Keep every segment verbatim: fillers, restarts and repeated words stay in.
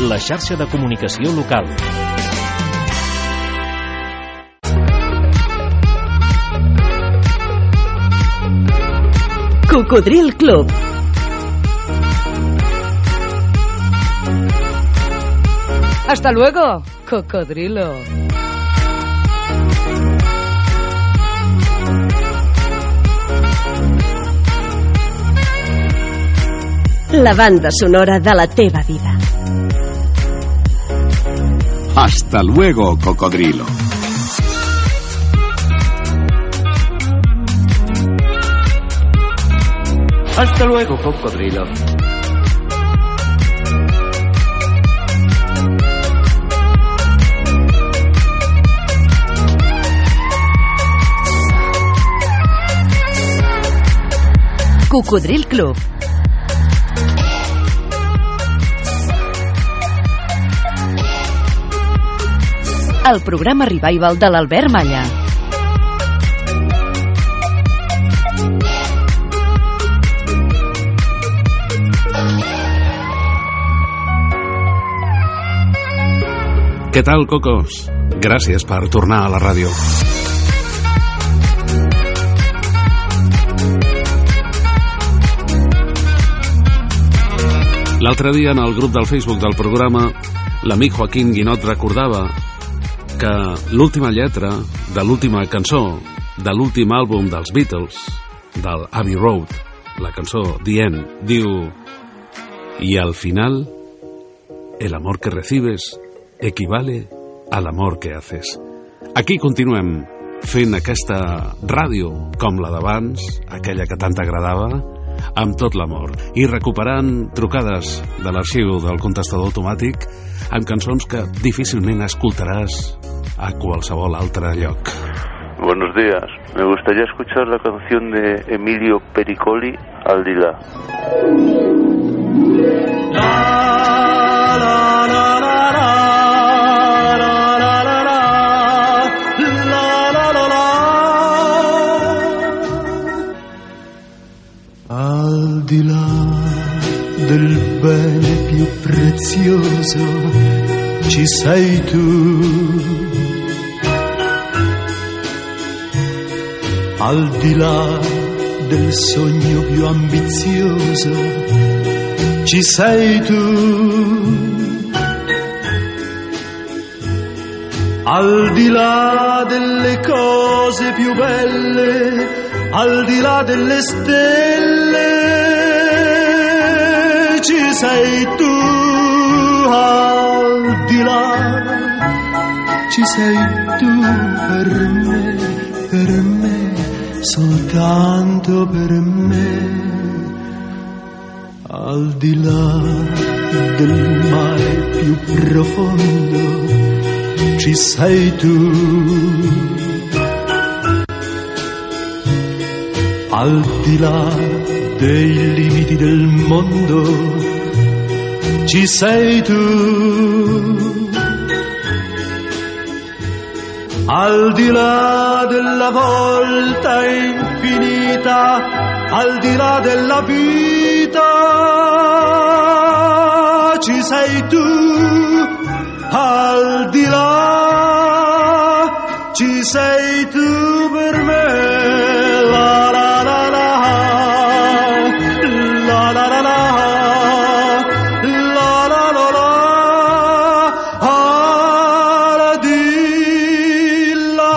la xarxa de comunicació local. Cocodril Club. Hasta luego, cocodrilo. La banda sonora de la teva vida. Hasta luego, cocodrilo. Hasta luego, cocodrilo. Cocodril Club. El programa revival de l'Albert Malla. Què tal, cocos? Gràcies per tornar a la ràdio. L'altre dia, en el grup del Facebook del programa, l'amic Joaquín Guinot recordava que l'última lletra de l'última cançó de l'últim àlbum dels Beatles, del Abbey Road, la cançó The End, diu: y al final, el amor que recibes equivale al amor que haces. Aquí continuem fent aquesta ràdio com la d'abans, aquella que tant agradava, amb tot l'amor, i recuperant trucades de l'arxiu del contestador automàtic amb cançons que difícilment escoltaràs a qualsevol altre lloc. Buenos días, me gustaría escuchar la canción de Emilio Pericoli, Aldila. Al di là del bene più prezioso ci sei tu, al di là del sogno più ambizioso ci sei tu, al di là delle cose più belle, al di là delle stelle ci sei tu, al di là ci sei tu per me, per me, soltanto per me, al di là del mare più profondo ci sei tu, al di là dei limiti del mondo ci sei tu, al di là della volta infinita, al di là della vita ci sei tu, al di là ci sei tu per me. La la la la, la la la la, la la la la, al di là.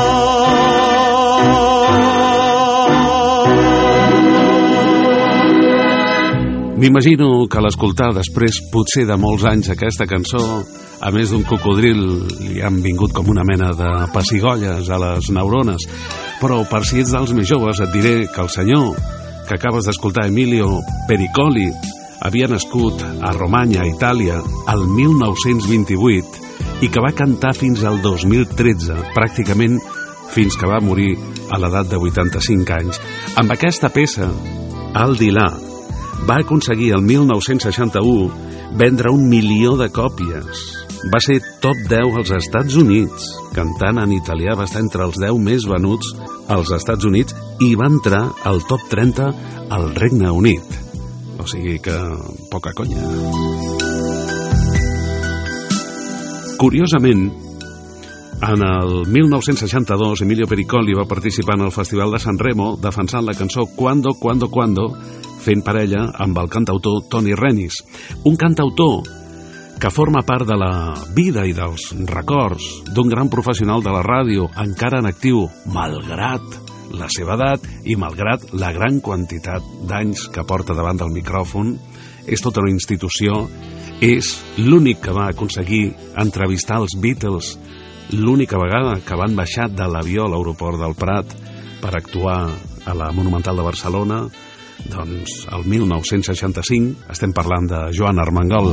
M'imagino que l'escoltar després, potser de molts anys, aquesta cançó, a més d'un cocodril, li han vingut com una mena de pessigolles a les neurones. Però per si ets dels més joves et diré que el senyor que acabes d'escoltar, Emilio Pericoli, havia nascut a Romanya, Itàlia, el mil nou-cents vint-i-vuit i que va cantar fins al dos mil tretze, pràcticament fins que va morir a l'edat de vuitanta-cinc anys. Amb aquesta peça, Al Dilà, va aconseguir el mil nou-cents seixanta-u vendre un milió de còpies. Va ser top deu als Estats Units, cantant en italià, va estar entre els deu més venuts als Estats Units i va entrar al top trenta al Regne Unit. O sigui que poca conya. Curiosament, en el mil nou-cents seixanta-dos, Emilio Pericoli va participar en el Festival de San Remo defensant la cançó Cuando, Cuando, Cuando, fent parella amb el cantautor Tony Renis. Un cantautor que forma part de la vida i dels records d'un gran professional de la ràdio, encara en actiu, malgrat la seva edat i malgrat la gran quantitat d'anys que porta davant del micròfon. És tota una institució, és l'únic que va aconseguir entrevistar els Beatles, l'única vegada que van baixar de l'avió a l'aeroport del Prat per actuar a la Monumental de Barcelona. Doncs el mil nou-cents seixanta-cinc estem parlant de Joan Armengol.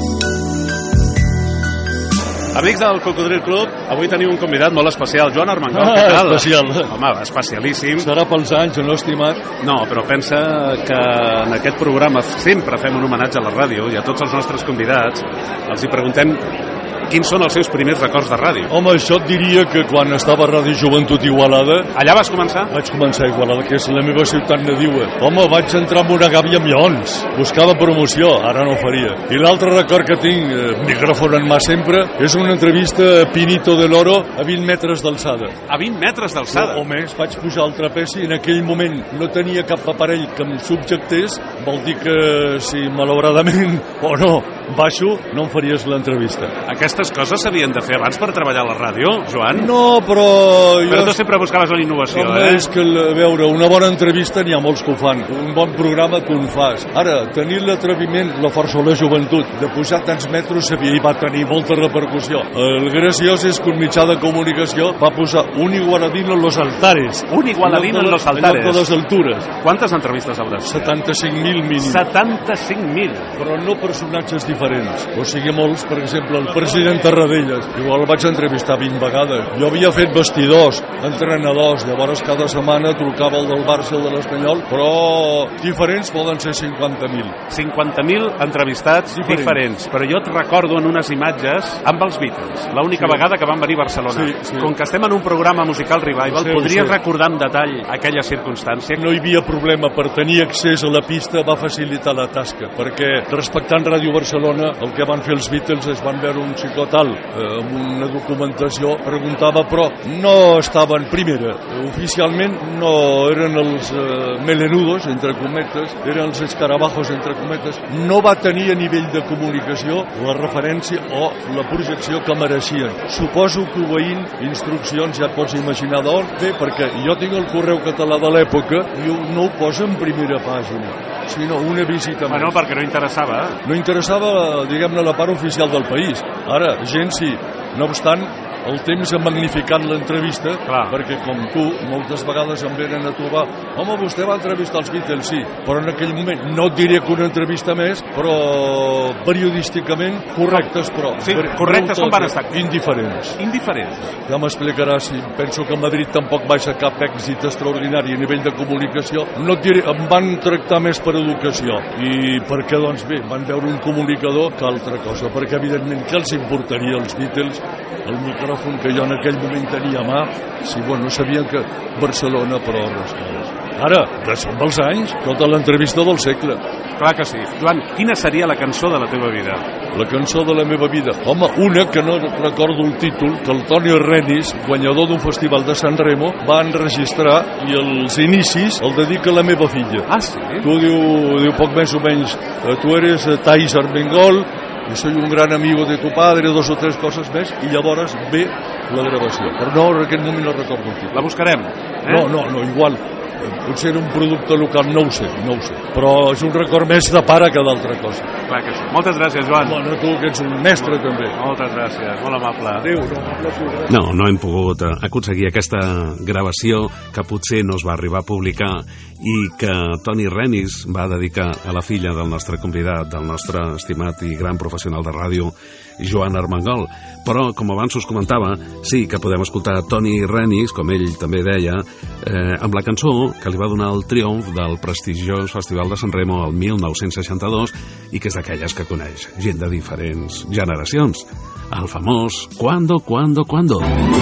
Amics del Cocodril Club, avui teniu un convidat molt especial, Joan Armengol. Ah, què tal? Especial. Home, especialíssim. Serà pels anys, no, estimat? No, però pensa que en aquest programa sempre fem un homenatge a la ràdio i a tots els nostres convidats els hi preguntem quins són els seus primers records de ràdio. Home, això et diria que quan estava a Ràdio Joventut Igualada... Allà vas començar? Vaig començar a Igualada, que és la meva ciutat nadiua. Home, vaig entrar amb una gàbia amb lleons. Buscava promoció, ara no ho faria. I l'altre record que tinc, eh, micròfon en mà sempre, és una entrevista a Pinito de l'Oro a vint metres d'alçada. A vint metres d'alçada? O, o més, vaig pujar al trapeci i en aquell moment no tenia cap aparell que em subjectés. Vol dir que si malauradament o no baixo, no em faries l'entrevista. Aquestes coses s'havien de fer abans per treballar a la ràdio, Joan? No, però... Però jo... tu sempre buscaves la innovació, Home, eh? és que, a veure, una bona entrevista n'hi ha molts que ho fan. Un bon programa tu en fas. Ara, tenir l'atreviment, la força o la joventut, de pujar tants metres sabia i va tenir molta repercussió. El graciós és que un mitjà de comunicació va posar un igualadín en los altares. Un igualadín en los altares? En lloc de les altures. Quantes entrevistes hauràs? setanta-cinc mil mínim. setanta-cinc mil? Però no personatges diferents. O sigui, molts, per exemple, el president Tarradellas. Igual el vaig entrevistar vint vegades. Jo havia fet vestidors, entrenadors, llavors cada setmana trucava el del Barça, el de l'Espanyol, però diferents poden ser cinquanta mil. cinquanta mil entrevistats diferents. diferents. Però jo et recordo en unes imatges amb els Beatles, l'única sí. vegada que van venir a Barcelona. Sí, sí. Com que estem en un programa musical revival, sí, podries sí. recordar en detall aquella circumstància? No hi havia problema per tenir accés a la pista, va facilitar la tasca, perquè respectant Ràdio Barcelona, el que van fer els Beatles es van veure un xicot alt eh, amb una documentació, preguntava, però no estaven primera. Oficialment no eren els eh, melenudos, entre cometes, eren els escarabajos, entre cometes. No va tenir a nivell de comunicació la referència o la projecció que mereixien. Suposo que obeint instruccions ja et pots imaginar d'on ve, perquè jo tinc el correu català de l'època i no ho posa en primera pàgina, sinó una visita bueno, més. Perquè no interessava. No interessava, diguem-ne, la part oficial del país. Ara, gent sí. No obstant, el temps ha magnificat l'entrevista, perquè com tu, moltes vegades em venen a trobar, home, vostè va entrevistar els Beatles, sí, però en aquell moment, no et diré que una entrevista més, però periodísticament correctes, però... Sí, correctes com van estar? Indiferents. Indiferents? Ja m'explicaràs, si penso que Madrid tampoc baixa cap èxit extraordinari a nivell de comunicació, no et diré, em van tractar més per educació. I per què, doncs bé, van veure un comunicador que altra cosa, perquè evidentment, què els importaria als Beatles el micròfon que jo en aquell moment tenia a mà, si, bueno, sabien que Barcelona, però res. Ara, són dels anys, tota l'entrevista del segle. Clar que sí. Joan, quina seria la cançó de la teva vida? La cançó de la meva vida? Home, una que no recordo el títol, que el Tony Renis, guanyador d'un festival de San Remo, va enregistrar i els inicis el dedica a la meva filla. Ah, sí? Tu diu, diu poc més o menys, tu eres Thais Armengol, y soy un gran amigo de tu padre, dos o tres coses més, i llavors ve la gravació. Però no, en aquest moment no recordo el títol. La buscarem, eh? No, no, no, igual. Potser era un producte local, no ho sé, no ho sé. Però és un record més de pare que d'altra cosa. Clar que sí. Moltes gràcies, Joan. Bueno, tu que ets un mestre, també. Moltes gràcies, molt amable. Adéu, no, amable. No, no hem pogut aconseguir aquesta gravació que potser no es va arribar a publicar i que Tony Renis va dedicar a la filla del nostre convidat, del nostre estimat i gran professional de ràdio, Joan Armengol. Però, com abans us comentava, sí que podem escoltar Tony Renis, com ell també deia, eh, amb la cançó que li va donar el triomf del prestigiós Festival de San Remo el mil nou-cents seixanta-dos i que és d'aquelles que coneix gent de diferents generacions. El famós Cuando, Cuando, Cuando.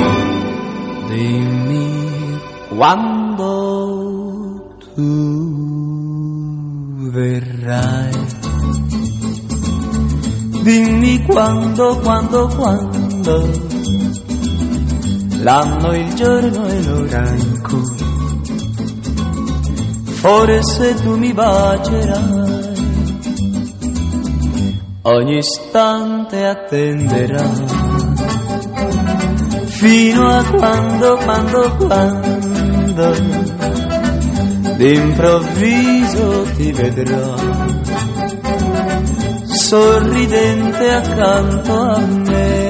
Dimmi quando tu verrai. Dimmi quando, quando, quando quando l'anno, il giorno e l'ora in cui forse tu mi bacerai, ogni istante attenderai, fino a quando, quando, quando d'improvviso ti vedrò sorridente accanto a me.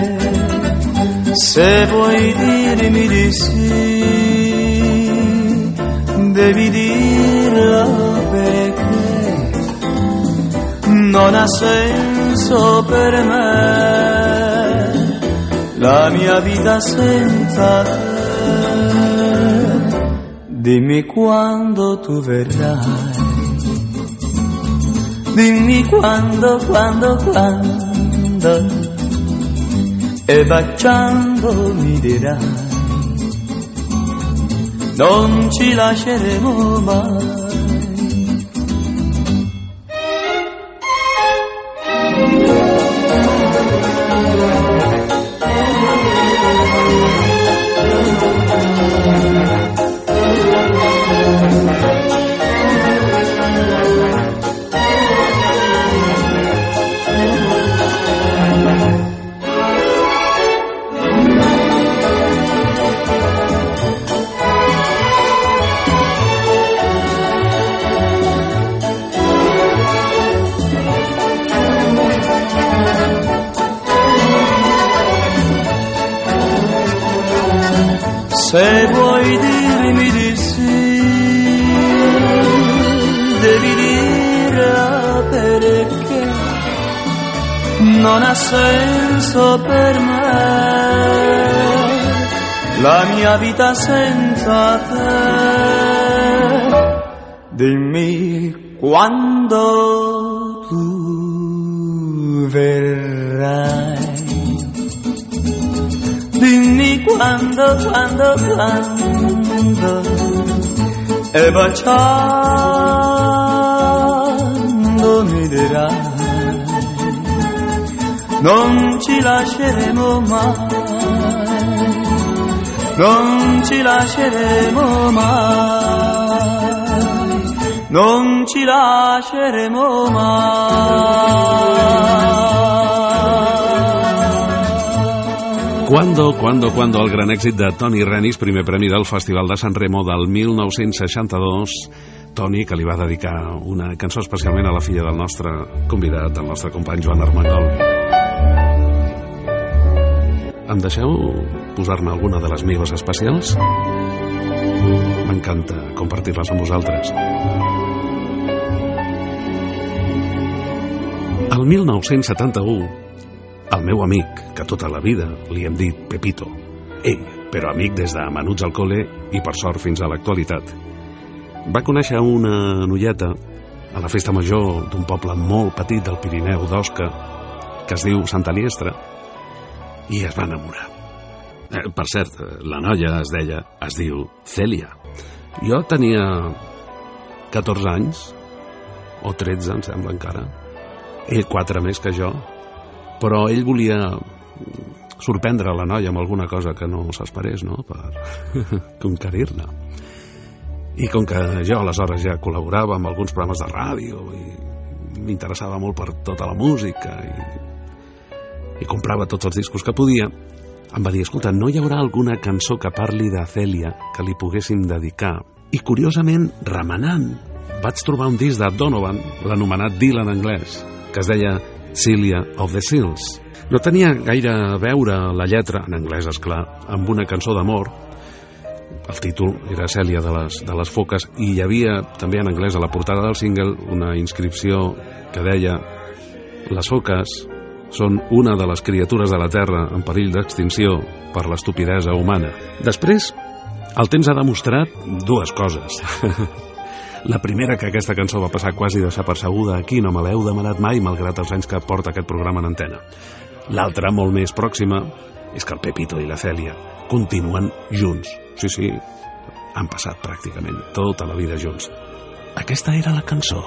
Se vuoi dirmi di sì, devi dirlo perché non ha senso per me la mia vita senza te. Dimmi quando tu verrai, dimmi quando, quando, quando, e baciando mi dirai, non ci lasceremo mai. Se vuoi dirmi di sì, devi dire perché non ha senso per me la mia vita senza te. Dimmi quando tu verrai, dimmi quando, quando, quando, e baciando mi dirai, non ci lasceremo mai, non ci lasceremo mai, non ci lasceremo mai. Quando, quando, quando, el gran èxit de Toni Renis, primer premi del Festival de San Remo del mil nou-cents seixanta-dos. Toni, que li va dedicar una cançó especialment a la filla del nostre convidat, el nostre company Joan Armengol. Em deixeu posar-ne alguna de les meves especials? M'encanta compartir-les amb vosaltres. El mil nou-cents setanta-u, el meu amic, que tota la vida li hem dit Pepito, ell, però amic des de menuts al col·le i per sort fins a l'actualitat, va conèixer una noieta a la festa major d'un poble molt petit del Pirineu d'Osca, que es diu Santa Liestra, i es va enamorar. Eh, per cert, la noia es deia, es diu Cèlia. Jo tenia catorze anys, o tretze, em sembla encara, ell quatre més que jo, però ell volia sorprendre la noia amb alguna cosa que no s'esperés, no?, per conquerir-la. I com que jo aleshores ja col·laborava amb alguns programes de ràdio i m'interessava molt per tota la música i, i comprava tots els discos que podia, em va dir, escolta, no hi haurà alguna cançó que parli de Cèlia que li poguéssim dedicar? I curiosament, remenant, vaig trobar un disc de Donovan, l'anomenat Dylan anglès, que es deia Celia of the Seals. No tenia gaire a veure la lletra, en anglès esclar, amb una cançó d'amor. El títol era Cèlia de les, de les foques, i hi havia també en anglès a la portada del single una inscripció que deia: les foques són una de les criatures de la Terra en perill d'extinció per l'estupidesa humana. Després, el temps ha demostrat dues coses. La primera, que aquesta cançó va passar quasi desapercebuda aquí, no me l'heu demanat mai, malgrat els anys que porta aquest programa en antena. L'altra, molt més pròxima, és que el Pepito i la Cèlia continuen junts. Sí, sí, han passat pràcticament tota la vida junts. Aquesta era la cançó.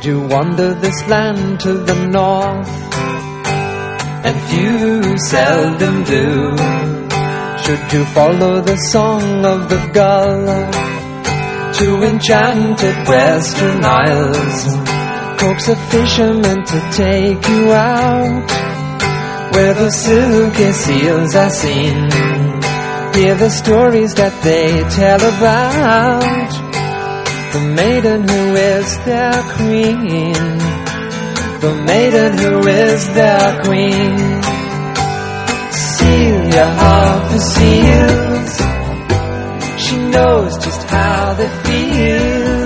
Should you wander this land to the north, and few seldom do, should you follow the song of the gull to enchanted western isles, coax a fisherman to take you out where the silky seals are seen, hear the stories that they tell about the maiden who is their queen, the maiden who is their queen. Celia of the seals, she knows just how they feel.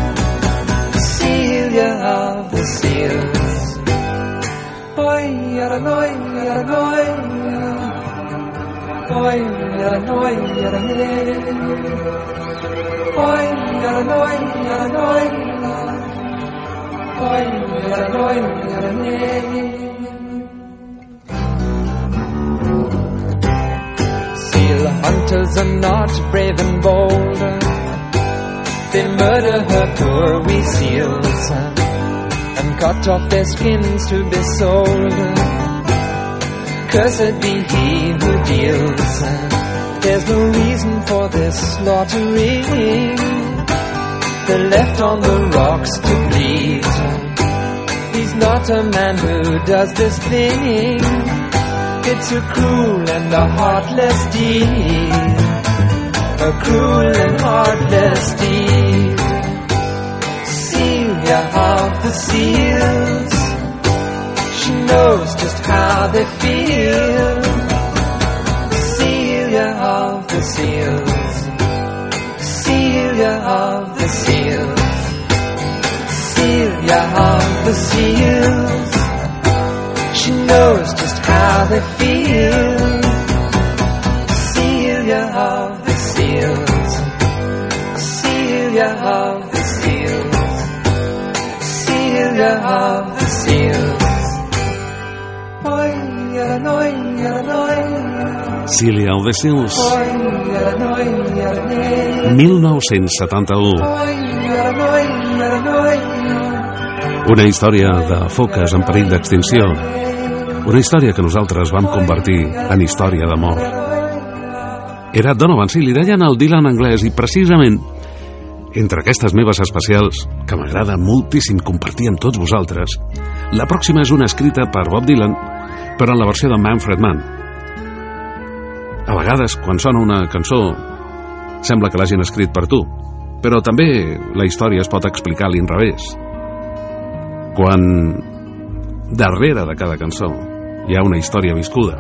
Celia of the seals. Oi, yada, noi, yada, noi, oi, yada, noi, yada, noi, oi, yada, noi, yada, noi, oi, yada, noi, yada, noi. Seal hunters are not brave and bold, they murder her poor wee seals and cut off their skins to be sold. Cursed be he who deals, there's no reason for this slaughtering. They're left on the rocks to bleed. He's not a man who does this thing. It's a cruel and a heartless deed, a cruel and heartless deed. Celia of the seals, she knows just how they feel. Celia of the seals, Celia of the seals, Celia of the seals, she knows just how they feel. Celia of the seals, Celia of the seals, Celia of the seals. Celia of the Seals, mil nou-cents setanta-u. Una història de foques en perill d'extinció, una història que nosaltres vam convertir en història d'amor. Era Donovan, sí, li deien el Dylan anglès, i precisament entre aquestes meves especials, que m'agrada moltíssim compartir amb tots vosaltres, la pròxima és una escrita per Bob Dylan, però en la versió de Manfred Mann. A vegades, quan sona una cançó, sembla que l'hagin escrit per tu, però també la història es pot explicar a l'inrevés. Quan darrere de cada cançó hi ha una història viscuda.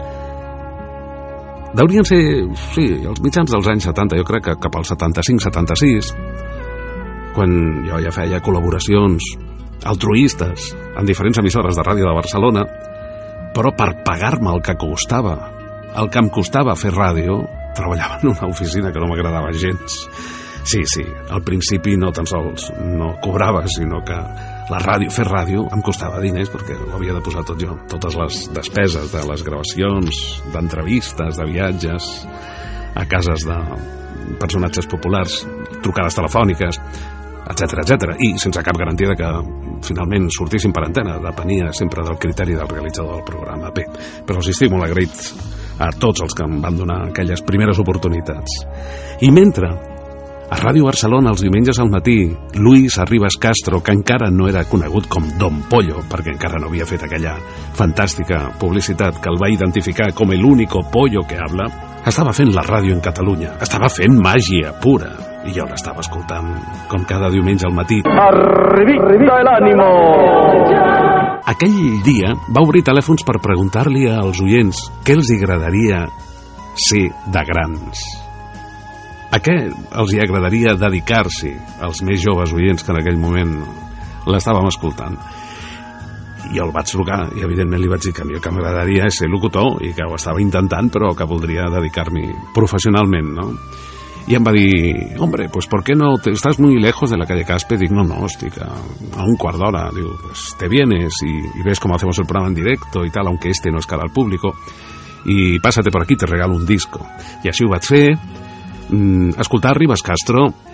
Deurien ser, sí, els mitjans dels anys setanta, jo crec que cap al setanta-cinc setanta-sis, quan jo ja feia col·laboracions altruistes en diferents emissores de ràdio de Barcelona, però per pagar-me el que costava, el que em costava fer ràdio, treballava en una oficina que no m'agradava gens. Sí, sí, al principi no tan sols no cobrava, sinó que la ràdio, fer ràdio em costava diners perquè ho havia de posar tot jo, totes les despeses de les gravacions, d'entrevistes, de viatges a cases de personatges populars, trucades telefòniques, etcètera, etcètera, i sense cap garantia de que finalment sortissin per antena, depenia sempre del criteri del realitzador del programa. Bé, però els estic molt agraïts a tots els que em van donar aquelles primeres oportunitats. I mentre a Ràdio Barcelona els diumenges al matí Luis Arribas Castro, que encara no era conegut com Don Pollo, perquè encara no havia fet aquella fantàstica publicitat que el va identificar com el único pollo que habla, estava fent la ràdio en Catalunya, estava fent màgia pura, i jo l'estava escoltant com cada diumenge al matí. Arribita el ánimo! Aquell dia va obrir telèfons per preguntar-li als oients què els agradaria ser de grans. A què els hi agradaria dedicar-s'hi als més joves oients que en aquell moment l'estàvem escoltant. I jo el vaig trucar i evidentment li vaig dir que a mi el que m'agradaria és ser locutor i que ho estava intentant però que voldria dedicar-m'hi professionalment, no? Y em va dir, hombre, pues ¿por qué no? Te, estás muy lejos de la calle Caspe. Digo, no, no, estic a, a un quart d'hora. Digo, pues te vienes y, y ves cómo hacemos el programa en directo y tal, aunque este no es cara al público. Y pásate por aquí, te regalo un disco. I així ho vaig fer. Mm, escoltar Ribas Castro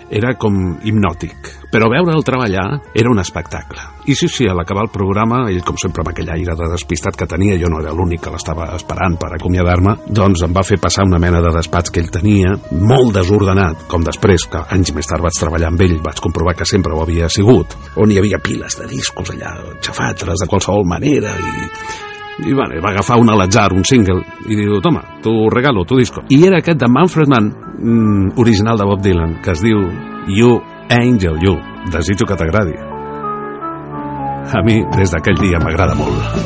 era com hipnòtic, però veure'l treballar era un espectacle. I sí, sí, a l'acabar el programa, ell com sempre amb aquell aire de despistat que tenia, jo no era l'únic que l'estava esperant per acomiadar-me, doncs em va fer passar una mena de despatx que ell tenia, molt desordenat, com després, que anys més tard vaig treballar amb ell, vaig comprovar que sempre ho havia sigut, on hi havia piles de discos allà, xafatres de qualsevol manera, i... i bueno, va agafar un a l'atzar, un single, i diu, toma, tu regalo, tu disco. I era aquest de Manfred Mann, mm, original de Bob Dylan, que es diu You Angel You. Desitjo que t'agradi. A mi, des d'aquell dia, m'agrada molt.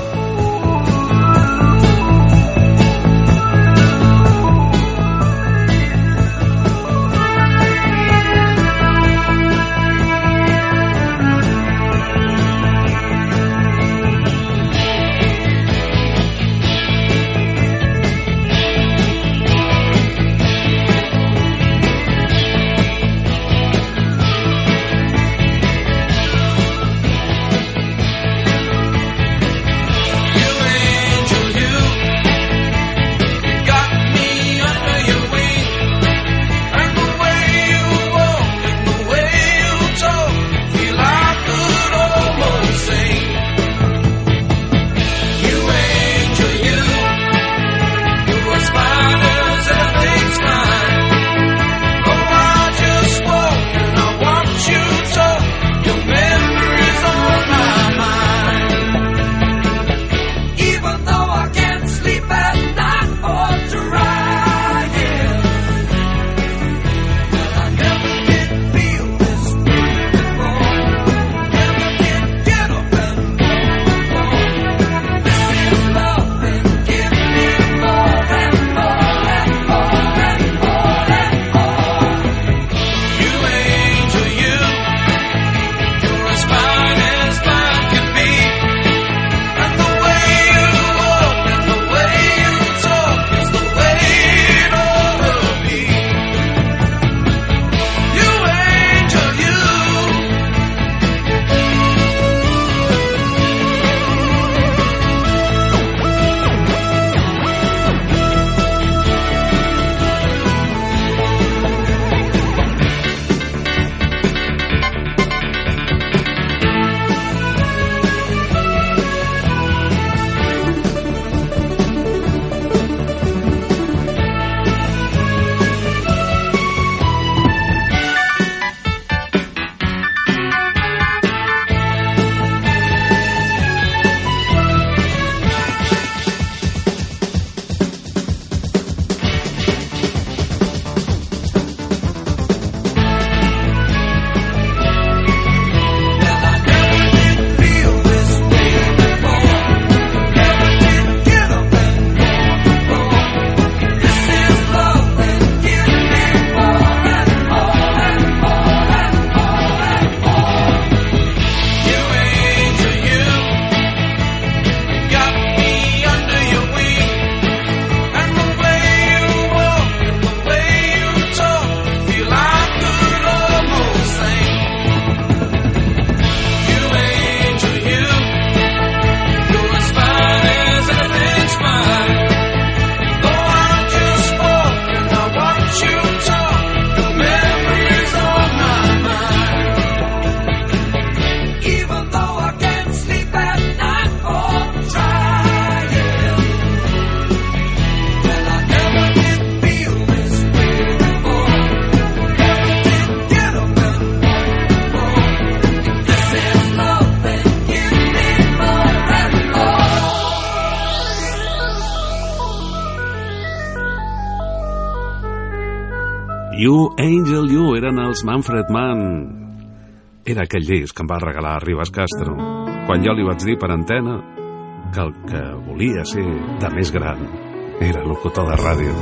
You Angel You eren els Manfred Mann. Era aquell disc que em va regalar Ribas Castro quan jo li vaig dir per antena que el que volia ser de més gran era locutor de ràdio.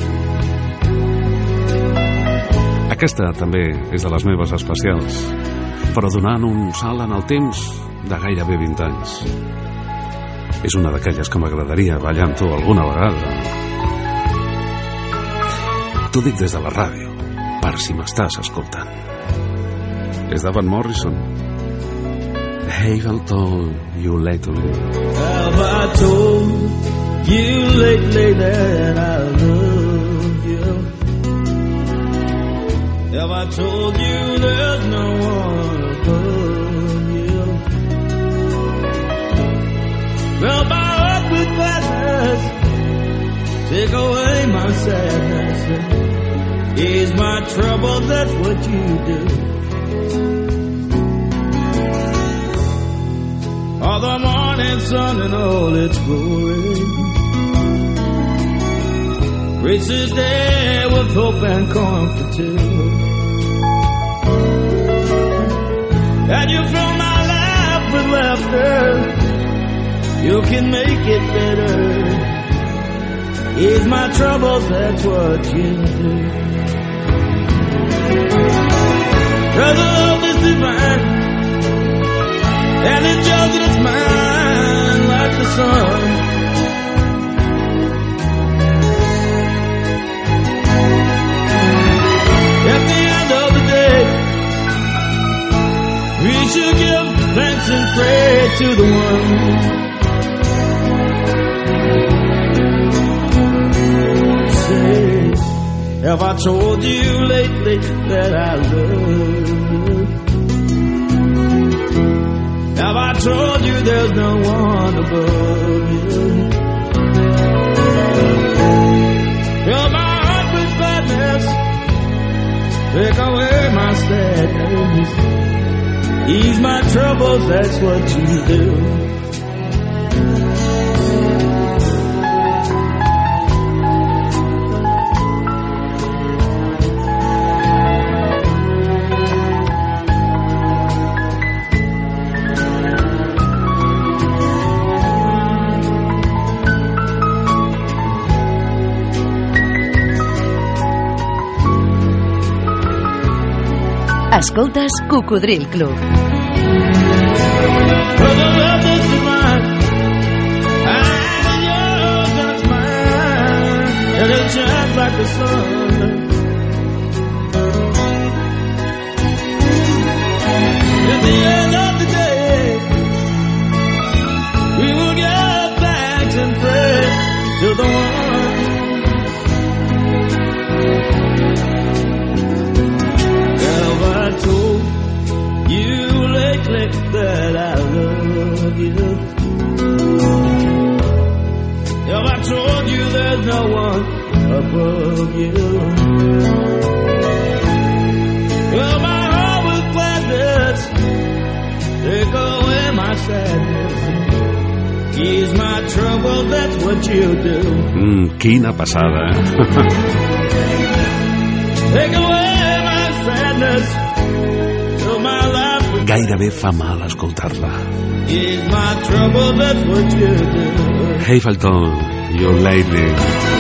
Aquesta també és de les meves especials, però donant un salt en el temps de gairebé vint anys. És una d'aquelles que m'agradaria ballar amb tu alguna vegada. T'ho dic des de la ràdio, per si m'estàs escoltant. És de Van Morrison. Have I told you lately? Have I told you lately that I love you? Have I told you there's no one above you? Well, my heart with gladness, take away my sadness, ease my trouble, that's what you do. All the morning sun and all its glory graces day with hope and comfort too. And you fill my life with laughter, you can make it better. Ease my troubles, that's what you do. Cause the love is divine, and it just its mine like the sun. At the end of the day, we should give thanks and pray to the one. Say, have I told you lately that I love you? Have I told you there's no one above you? Fill my heart with gladness, take away my sadness, ease my troubles, that's what you do. Escoltes Cocodril Club. That I love you. Have I told you there's no one above you? Fill my heart with gladness, take away my sadness, ease my trouble, that's what you do. Mm, quina passada, eh? Take away my sadness, fill my life. Gairebé fa mal escoltar-la. Ease my trouble, that's what you do. Hazelton, You Lately.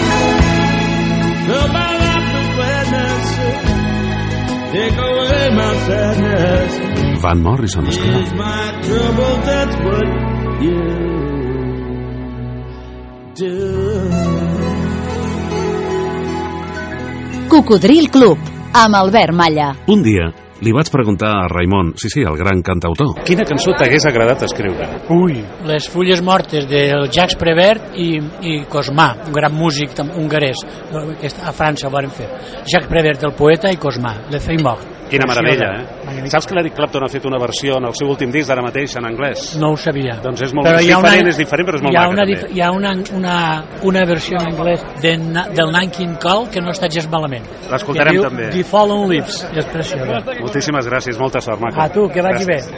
Fill my life with gladness, take away my sadness. Van Morrison, esclar. Ease my trouble, that's what you do. Cocodril Club, amb Albert Malla. Un dia li vaig preguntar a Raimon, sí, sí, el gran cantautor, quina cançó t'hagués agradat escriure? Ui, Les fulles mortes del Jacques Prévert i, i Cosmà, un gran músic hongarès, que a França ho van fer. Jacques Prévert, el poeta, i Cosmà, Le Feuille Morte. Quina meravella, eh? Saps que l'Eric Clapton ha fet una versió en el seu últim disc d'ara mateix en anglès? No ho sabia. Doncs és molt diferent, una, és diferent, però és molt maca també. Hi ha una, una, una versió en anglès de, del Nat King Cole que no està gens malament. L'escoltarem també. The Fallen Leaves, és preciosa. Moltíssimes gràcies, molta sort, maca. A tu, que vagi bé.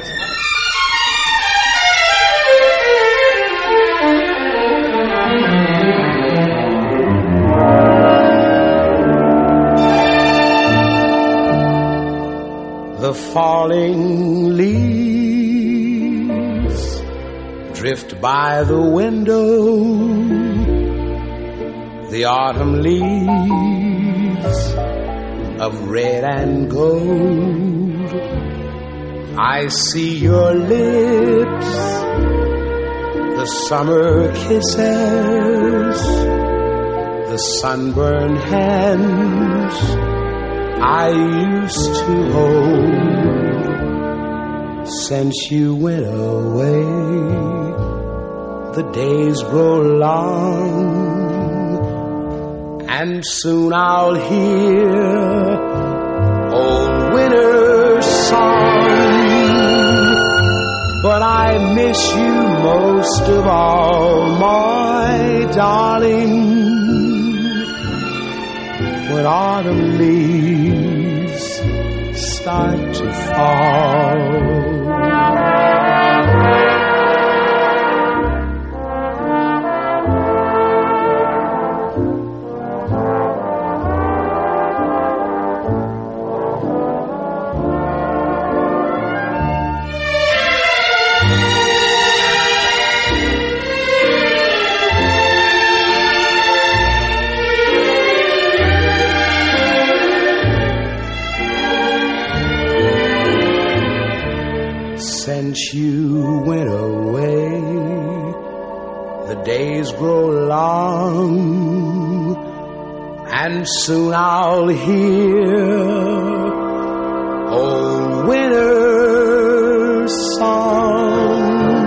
The falling leaves drift by the window, the autumn leaves of red and gold. I see your lips, the summer kisses, the sunburned hands I used to hold. Since you went away, the days grow long, and soon I'll hear old winter song. But I miss you most of all, my darling, when autumn leaves start to fall. Since you went away, the days grow long, and soon I'll hear old winter's song.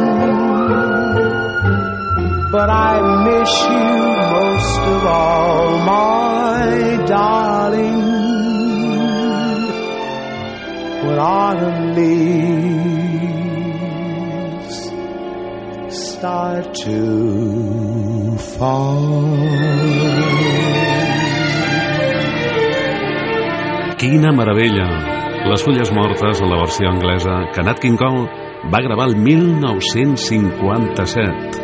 But I miss you most of all, my darling, when autumn leaves start to fall. Quina meravella! Les fulles mortes, la versió anglesa que Nat King Cole va gravar el mil nou-cents cinquanta-set.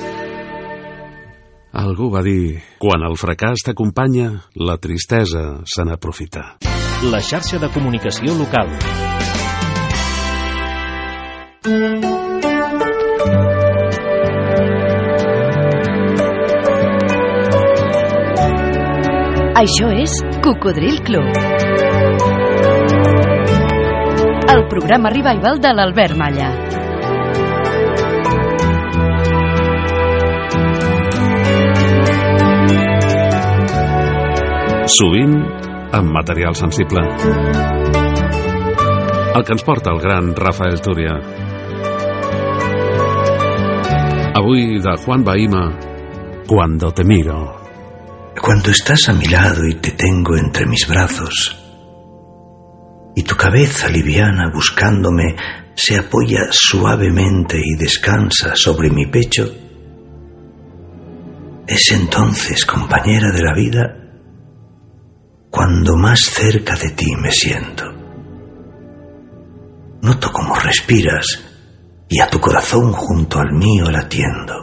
Algú va dir: quan el fracàs t'acompanya, la tristesa se n'aprofita. La xarxa de comunicació local. Això és Cocodril Club, el programa revival de l'Albert Malla. Sovint amb material sensible. El que ens porta el gran Rafael Túria. Avui de Juan Baima, Cuando te miro. Cuando estás a mi lado y te tengo entre mis brazos, y tu cabeza liviana buscándome se apoya suavemente y descansa sobre mi pecho, es entonces, compañera de la vida, cuando más cerca de ti me siento. Noto cómo respiras y a tu corazón junto al mío latiendo.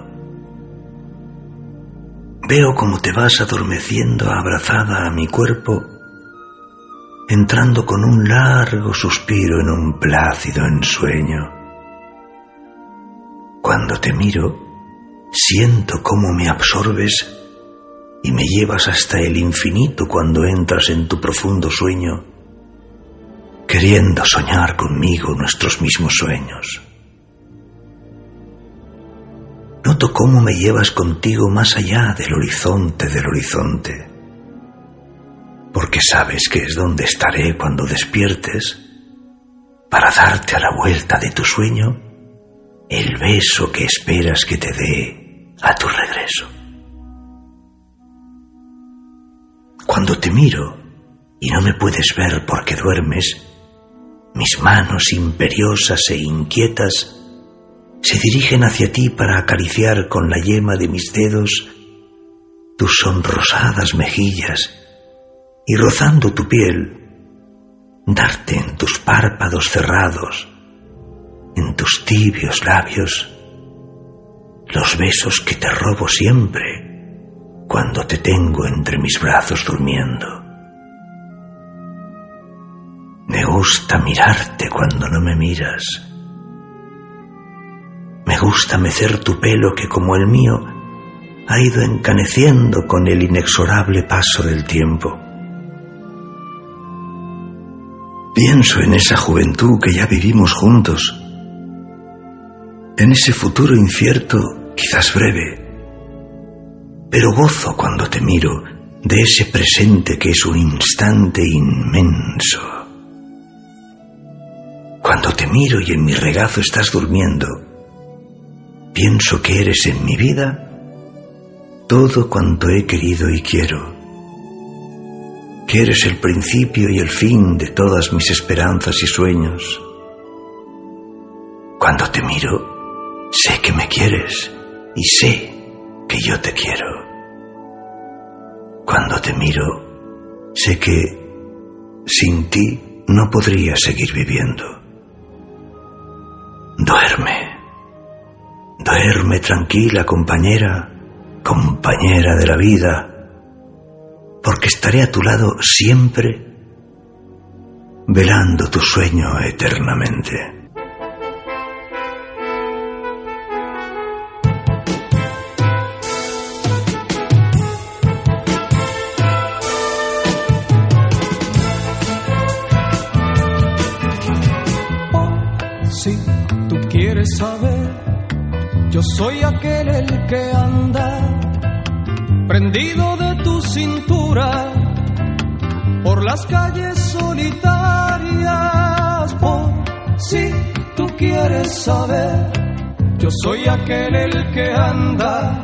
Veo cómo te vas adormeciendo abrazada a mi cuerpo, entrando con un largo suspiro en un plácido ensueño. Cuando te miro, siento cómo me absorbes y me llevas hasta el infinito cuando entras en tu profundo sueño, queriendo soñar conmigo nuestros mismos sueños. Noto cómo me llevas contigo más allá del horizonte del horizonte, porque sabes que es donde estaré cuando despiertes, para darte a la vuelta de tu sueño el beso que esperas que te dé a tu regreso. Cuando te miro y no me puedes ver porque duermes, mis manos imperiosas e inquietas se dirigen hacia ti para acariciar con la yema de mis dedos tus sonrosadas mejillas y, rozando tu piel, darte en tus párpados cerrados, en tus tibios labios, los besos que te robo siempre cuando te tengo entre mis brazos durmiendo. Me gusta mirarte cuando no me miras. Me gusta mecer tu pelo que, como el mío, ha ido encaneciendo con el inexorable paso del tiempo. Pienso en esa juventud que ya vivimos juntos, en ese futuro incierto, quizás breve, pero gozo cuando te miro de ese presente que es un instante inmenso. Cuando te miro y en mi regazo estás durmiendo, pienso que eres en mi vida todo cuanto he querido y quiero. que eres el principio y el fin de todas mis esperanzas y sueños. Cuando te miro, sé que me quieres y sé que yo te quiero. Cuando te miro, sé que sin ti no podría seguir viviendo. Duerme, duerme tranquila, compañera, compañera de la vida, porque estaré a tu lado siempre, velando tu sueño eternamente. Si tú quieres saber, yo soy aquel el que anda prendido de tu cintura por las calles solitarias. Por si tú quieres saber, yo soy aquel el que anda.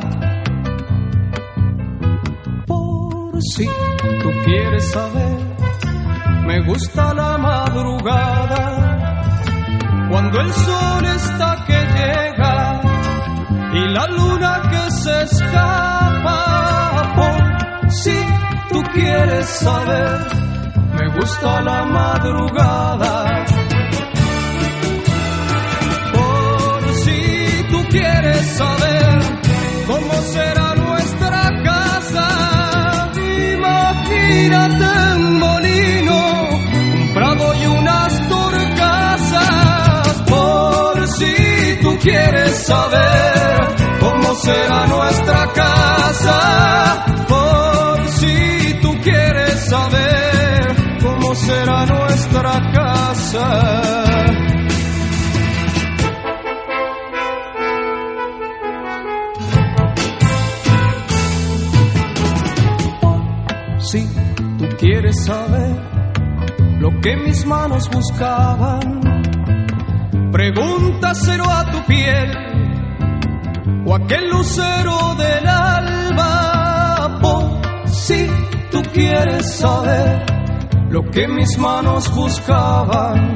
Por si tú quieres saber, me gusta la madrugada, cuando el sol está que llega y la luna que se escapa. Por si tú quieres saber, me gusta la madrugada. Por si tú quieres saber cómo será nuestra casa, imagínate un molino, un prado y unas torcasas. Por si tú quieres saber cómo será nuestra casa, por si tú quieres saber cómo será nuestra casa. Si tú quieres saber lo que mis manos buscaban, pregúntaselo a tu piel o aquel lucero del alba. Por si tú quieres saber lo que mis manos buscaban,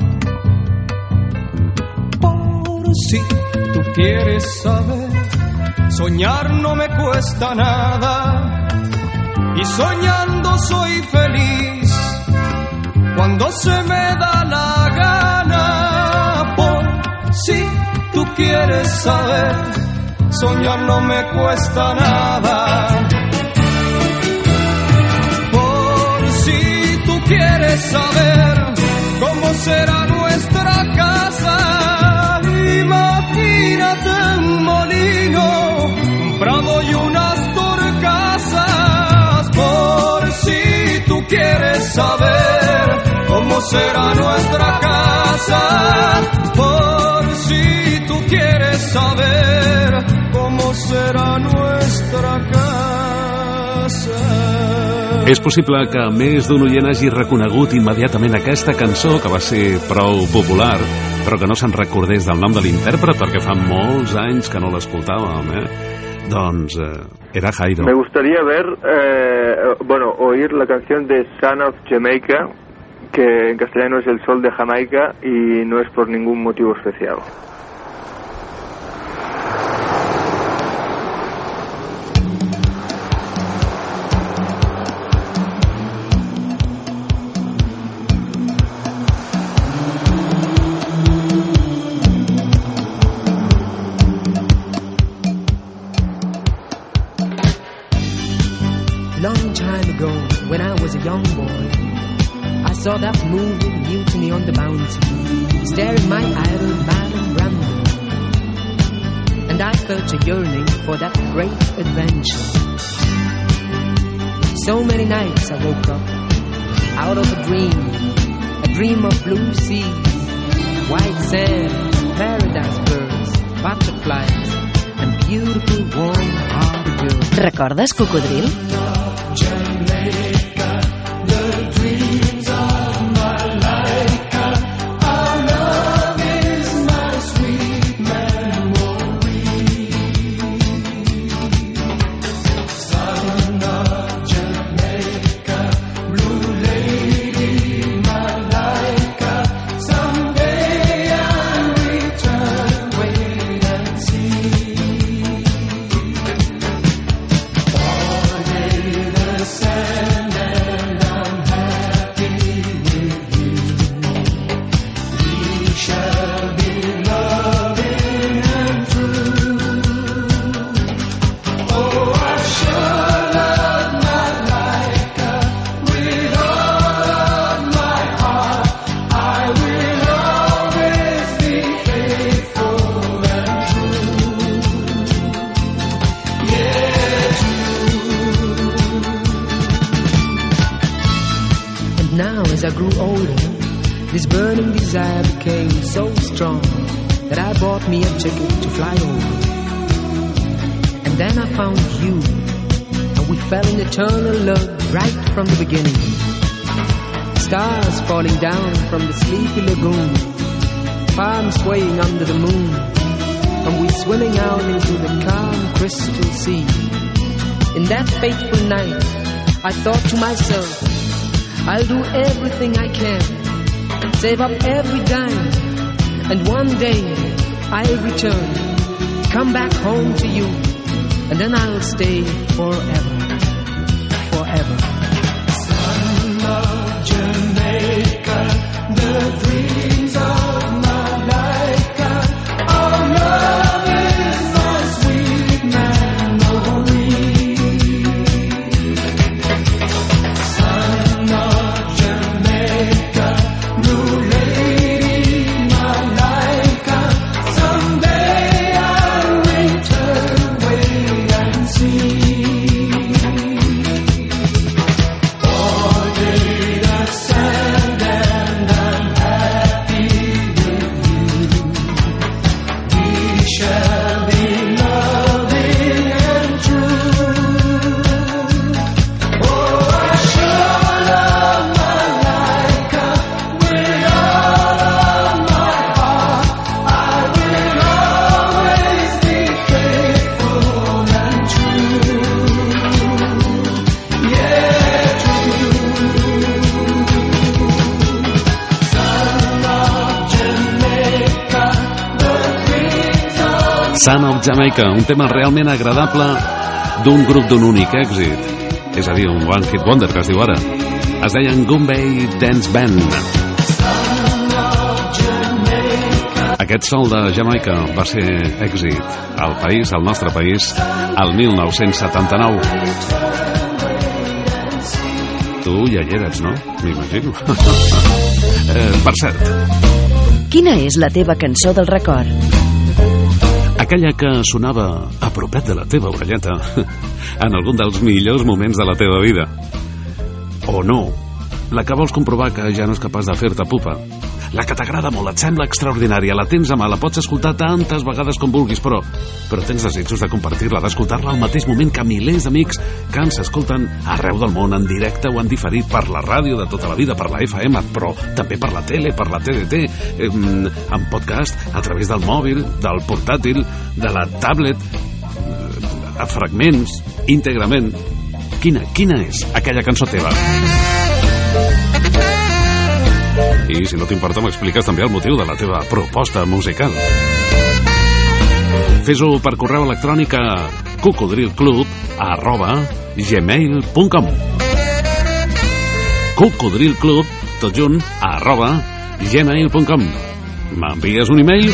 por si tú quieres saber, soñar no me cuesta nada y soñando soy feliz cuando se me da la gana. Por si tú quieres saber, soñar no me cuesta nada. Por si tú quieres saber cómo será nuestra casa, imagínate un molino, un prado y unas torcasas. Por si tú quieres saber cómo será nuestra casa, por si tú quieres saber cómo serà nuestra casa. És possible que més d'un oient hagi reconegut immediatament aquesta cançó, que va ser prou popular, però que no se'n recordés del nom de l'intèrpret, perquè fa molts anys que no l'escoltàvem, eh? Doncs eh, era Jairo. Me gustaría ver, eh, bueno, oír la canción de Son of Jamaica, que en castellano es El Sol de Jamaica, y no es por ningún motivo especial. Long time ago, when I was a young boy, I saw that movie, Mutiny on the Bounty, staring my idol Marlon Brando, and I felt a yearning for that great adventure. So many nights I woke up out of a dream, a dream of blue seas, white sand, paradise birds, butterflies, and beautiful warm-hearted girls. ¿Recordes Cocodril? Jamaica, the dreams of my life. Our love is my sweet memory. Son of Jamaica, As I grew older, this burning desire became so strong that I bought me a ticket to fly over. And then I found you, and we fell in eternal love right from the beginning. Stars falling down from the sleepy lagoon, palms swaying under the moon, and we swimming out into the calm crystal sea. In that fateful night, I thought to myself, I'll do everything I can, save up every dime, and one day I'll return, come back home to you, and then I'll stay forever, forever. Son of Jamaica, the dreams of my life, our love is my sweet memory. Son of Jamaica, new lady, my life, someday I'll return, wait and see. Son of Jamaica, un tema realment agradable d'un grup d'un únic èxit, és a dir, un One Hit Wonder que es diu ara. Es deien Goombay Dance Band. Aquest sol de Jamaica va ser èxit al país, al nostre país, al mil nou-cents setanta-nou. Tu ja hi eres, no? M'imagino. eh, per cert, quina és la teva cançó del record? aquella que sonava a propet de la teva orelleta en algun dels millors moments de la teva vida. O no, la que vols comprovar que ja no és capaç de fer-te pupa. La que t'agrada molt, et sembla extraordinària, la tens a mà, la pots escoltar tantes vegades com vulguis, però però tens desitjos de compartir-la, d'escoltar-la al mateix moment que milers d'amics que ens escolten arreu del món, en directe o en diferit, per la ràdio de tota la vida, per la F M, però també per la tele, per la T D T, eh, en podcast, a través del mòbil, del portàtil, de la tablet, a fragments, íntegrament. Quina, quina és aquella cançó teva? I si no t'importa m'expliques també el motiu de la teva proposta musical. Fes-ho per correu electrònic a cocodrilclub arroba gmail punt com cocodrilclub, tot junt, arroba gmail punt com. M'envies un e-mail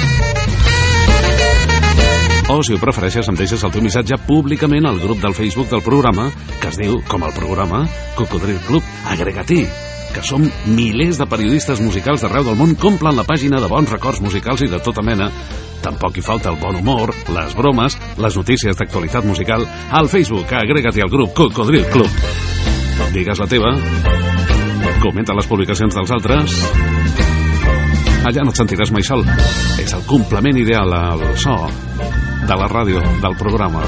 o, si ho prefereixes, em deixes el teu missatge públicament al grup del Facebook del programa, que es diu, com el programa, Cocodril Club. Agrega-t'hi, que som milers de periodistes musicals d'arreu del món que omplen la pàgina de bons records musicals i de tota mena. Tampoc hi falta el bon humor, les bromes, les notícies d'actualitat musical. Al Facebook, agrega-t'hi al grup Cocodril Club. Digues la teva, comenta les publicacions dels altres. Allà no et sentiràs mai sol. És el complement ideal al so de la ràdio, del programa.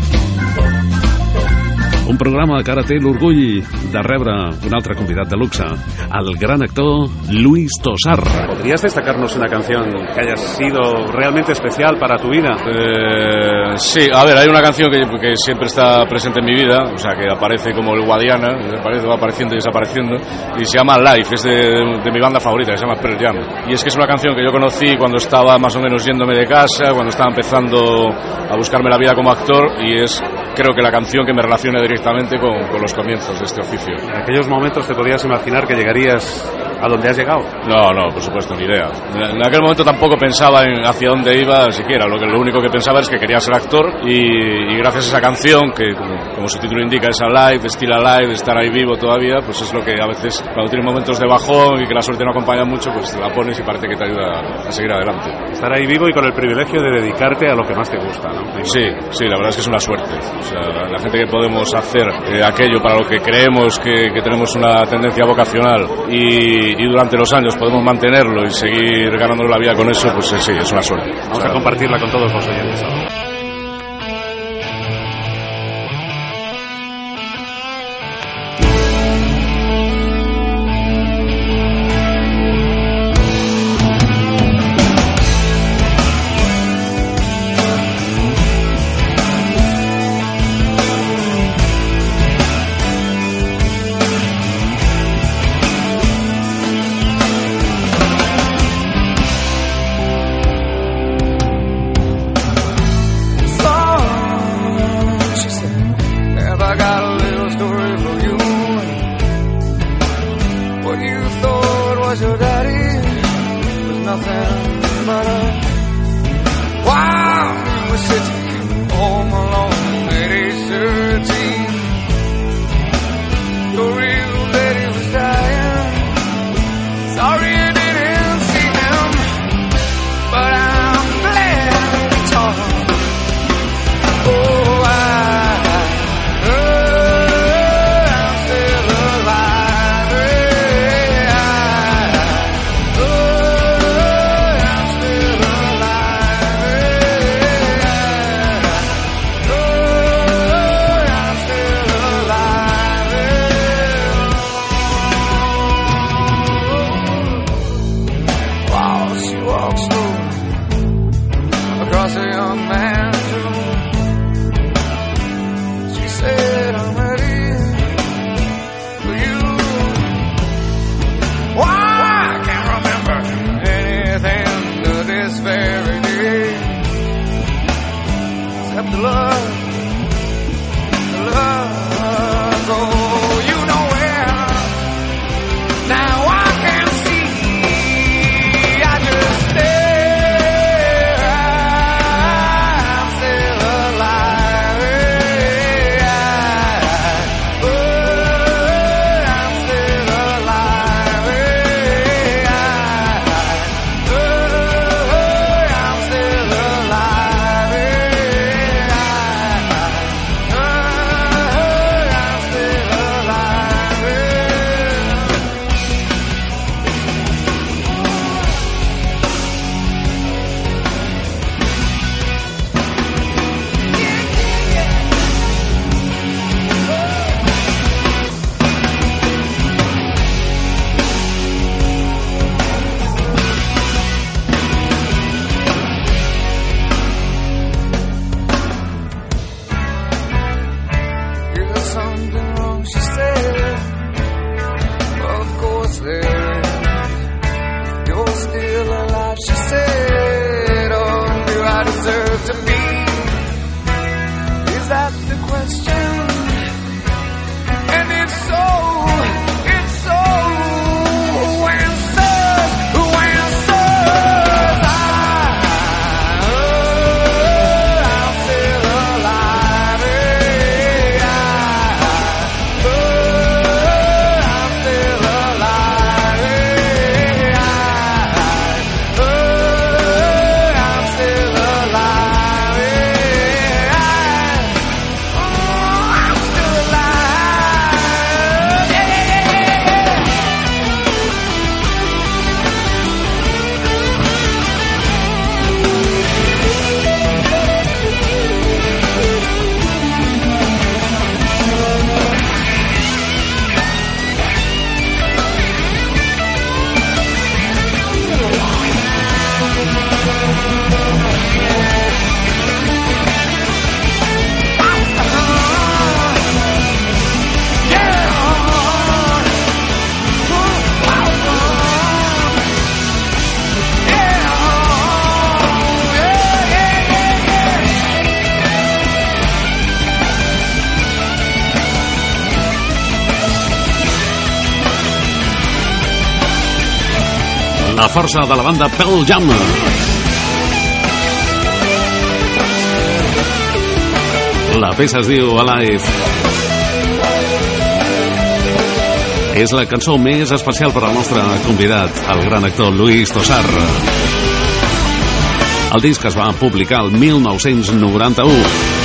Un programa que ara té l'orgull de rebre un altre convidat de luxe, el gran actor Luis Tosar. ¿Podrías destacarnos una canción que haya sido realmente especial para tu vida? Eh, sí, a ver, hay una canción que, que siempre está presente en mi vida, o sea, que aparece como el Guadiana, aparece, va apareciendo y desapareciendo, y se llama Life, es de, de mi banda favorita, que se llama Pearl Jam. Y es que es una canción que yo conocí cuando estaba más o menos yéndome de casa, cuando estaba empezando a buscarme la vida como actor, y es, creo que la canción que me relaciona directamente con, con los comienzos de este oficio. ¿En aquellos momentos te podías imaginar que llegarías a donde has llegado? No, no, por supuesto, ni idea. En aquel momento tampoco pensaba en hacia dónde iba siquiera. Lo que lo único que pensaba es que quería ser actor y, y gracias a esa canción que como su título indica, es alive, still alive, estar ahí vivo todavía, pues es lo que a veces cuando tienes momentos de bajón y que la suerte no acompaña mucho, pues te la pones y parece que te ayuda a seguir adelante. Estar ahí vivo y con el privilegio de dedicarte a lo que más te gusta, ¿no? Sí, sí, la verdad es que es una suerte. O sea, la, la gente que podemos hacer eh, aquello para lo que creemos que, que tenemos una tendencia vocacional y, y durante los años podemos mantenerlo y seguir ganándonos la vida con eso, pues sí, es una suerte. Vamos o sea, a compartirla con todos los oyentes, ¿no? La força de la banda Pearl Jam. La peça es diu Alive. És la cançó més especial per al nostre convidat, el gran actor Luis Tosar. El disc es va publicar el mil nou-cents noranta-u.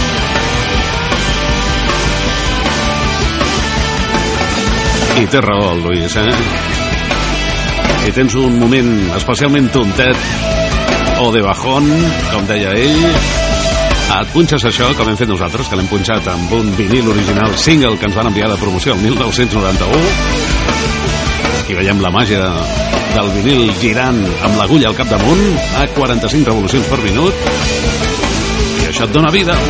I té raó, el Luis, eh? Si tens un moment especialment tontet o de bajón, com deia ell, et punxes això, com hem fet nosaltres, que l'hem punxat amb un vinil original single que ens van enviar de promoció el mil nou-cents noranta-u. I veiem la màgia del vinil girant amb l'agulla al capdamunt a quaranta-cinc revolucions per minut. I això et dona vida.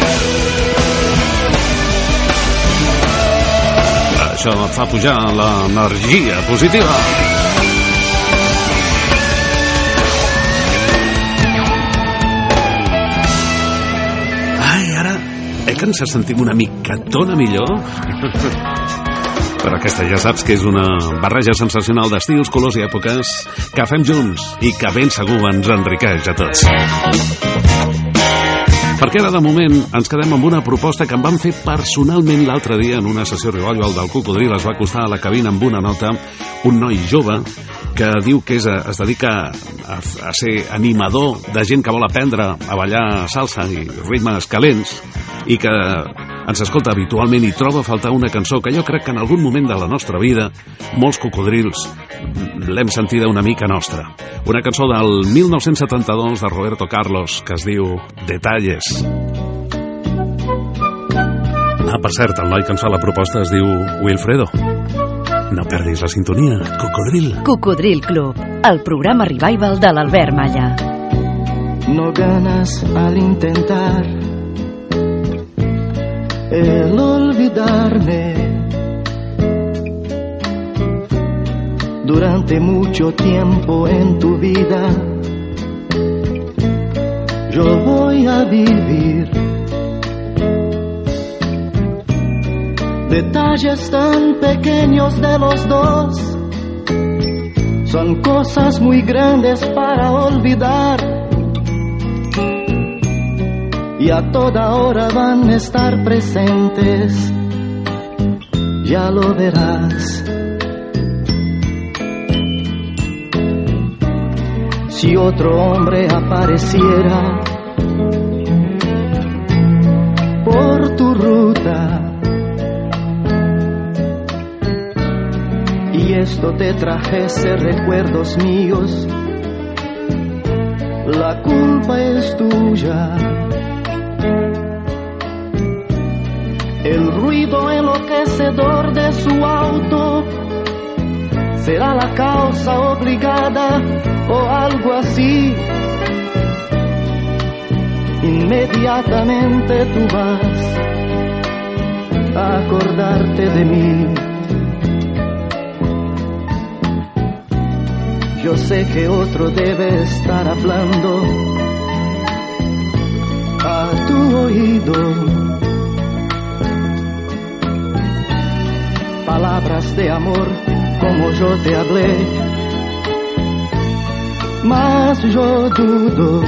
Això et fa pujar l'energia positiva. Eh que ens sentim una micatona millor? Però aquesta ja saps que és una barreja sensacional d'estils, colors i èpoques que fem junts i que ben segur ens enriqueix a tots. Perquè ara, de moment, ens quedem amb una proposta que em van fer personalment l'altre dia en una sessió Revival del Cocodril. Es va acostar a la cabina amb una nota un noi jove que diu que és, es dedica a, a ser animador de gent que vol aprendre a ballar salsa i ritmes calents i que ens escolta habitualment i troba a faltar una cançó que jo crec que en algun moment de la nostra vida molts cocodrils l'hem sentida una mica nostra. Una cançó del mil nou-cents setanta-dos de Roberto Carlos que es diu Detalles. Ah, per cert, el noi que ens fa la proposta es diu Wilfredo. No perdis la sintonia, Cocodril. Cocodril Club, el programa Revival de l'Albert Malla. No ganas al intentar el olvidarme. Durante mucho tiempo en tu vida yo voy a vivir detalles tan pequeños de los dos, son cosas muy grandes para olvidar y a toda hora van a estar presentes, ya lo verás. Si otro hombre apareciera por tu ruta y esto te trajese recuerdos míos, la culpa es tuya. El ruido enloquecedor de su auto será la causa obligada o algo así. Inmediatamente tú vas a acordarte de mí. Yo sé que otro debe estar hablando a tu oído palabras de amor como yo te hablé, mas yo dudo,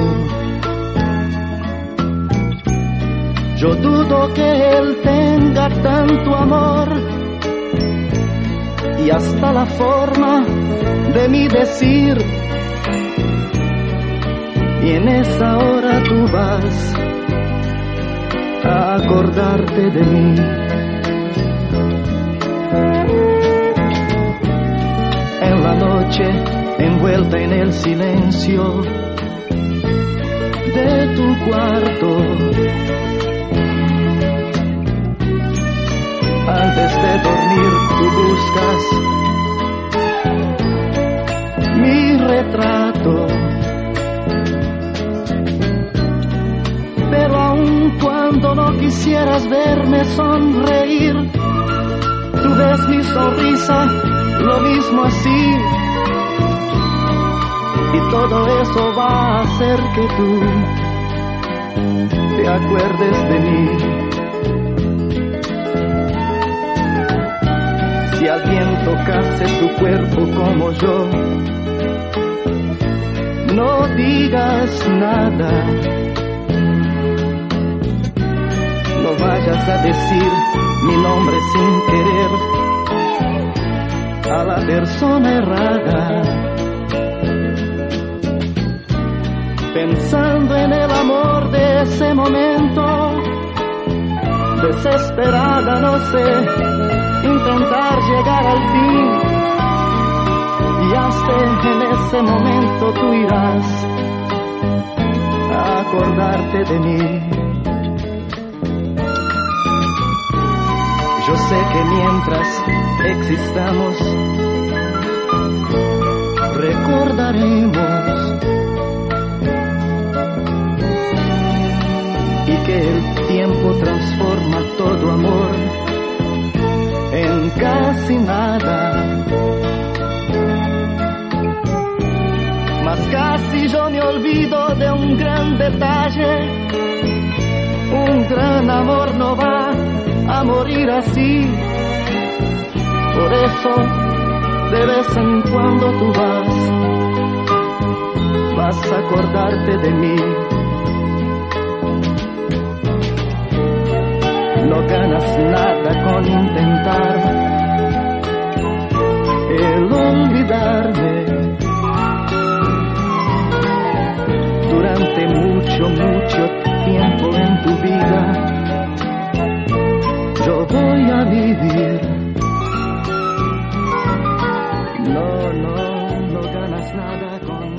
yo dudo que él tenga tanto amor y hasta la forma de mi decir, y en esa hora tú vas a acordarte de mí. En la noche, envuelta en el silencio de tu cuarto, antes de dormir tú buscas mi retrato, pero aun cuando no quisieras verme sonreír, tú ves mi sonrisa lo mismo así, y todo eso va a hacer que tú te acuerdes de mí. Si alguien tocase tu cuerpo como yo, no digas nada, no no vayas a decir mi nombre sin querer a la persona errada. Pensando en el amor de ese momento, desesperada, no sé, intentar llegar al fin. Y hasta en ese momento tú irás a acordarte de mí. Yo sé que mientras existamos, recordaremos y que el tiempo transforma todo amor en casi nada. Mas casi yo me olvido de un gran detalle. Un gran amor no va a morir así. Por eso de vez en cuando tú vas, vas a acordarte de mí. No ganas nada con intentar el olvidarme. Durante mucho, mucho tiempo en tu vida yo voy a vivir. No, no, no ganas nada con